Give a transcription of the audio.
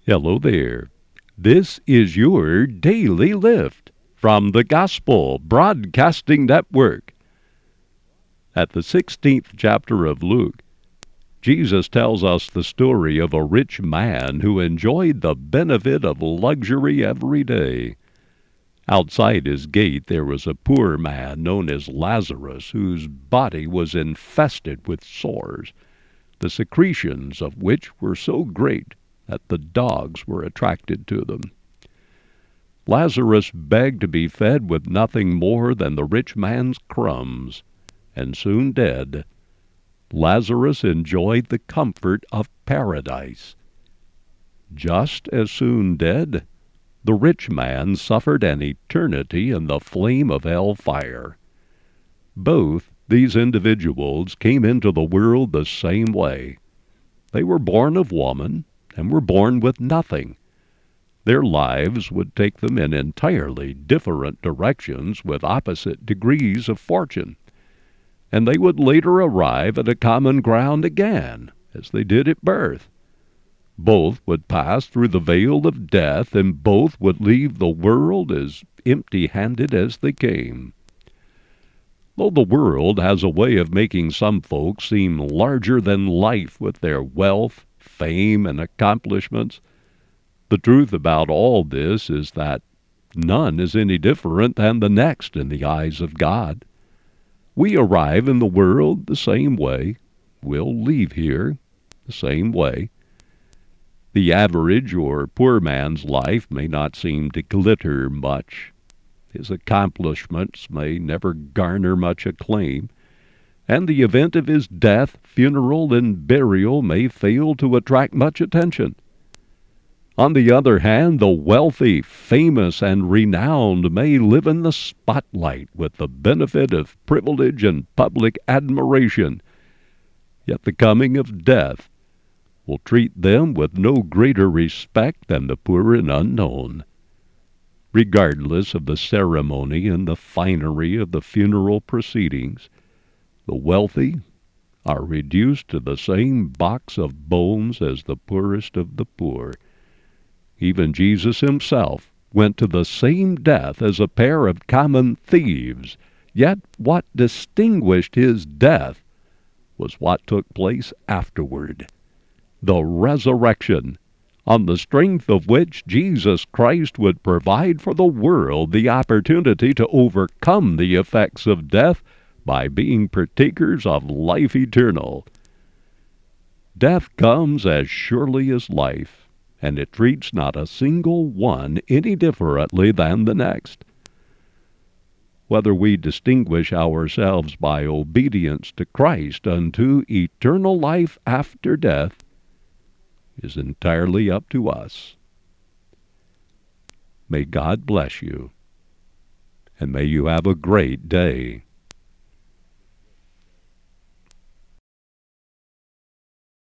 Hello there. This is your Daily Lift from the Gospel Broadcasting Network. At the 16th chapter of Luke, Jesus tells us the story of a rich man who enjoyed the benefit of luxury every day. Outside his gate there was a poor man known as Lazarus, whose body was infested with sores, the secretions of which were so great that the dogs were attracted to them. Lazarus begged to be fed with nothing more than the rich man's crumbs, and soon dead, Lazarus enjoyed the comfort of paradise. Just as soon dead, the rich man suffered an eternity in the flame of hell fire. Both these individuals came into the world the same way. They were born of woman and were born with nothing. Their lives would take them in entirely different directions with opposite degrees of fortune, and they would later arrive at a common ground again, as they did at birth. Both would pass through the veil of death, and both would leave the world as empty-handed as they came. Though the world has a way of making some folks seem larger than life with their wealth, fame, and accomplishments, the truth about all this is that none is any different than the next in the eyes of God. We arrive in the world the same way. We'll leave here the same way. The average or poor man's life may not seem to glitter much. His accomplishments may never garner much acclaim, and the event of his death, funeral, and burial may fail to attract much attention. On the other hand, the wealthy, famous, and renowned may live in the spotlight with the benefit of privilege and public admiration, yet the coming of death will treat them with no greater respect than the poor and unknown. Regardless of the ceremony and the finery of the funeral proceedings, the wealthy are reduced to the same box of bones as the poorest of the poor. Even Jesus himself went to the same death as a pair of common thieves, yet what distinguished his death was what took place afterward, the resurrection, on the strength of which Jesus Christ would provide for the world the opportunity to overcome the effects of death by being partakers of life eternal. Death comes as surely as life, and it treats not a single one any differently than the next. Whether we distinguish ourselves by obedience to Christ unto eternal life after death is entirely up to us. May God bless you, and may you have a great day.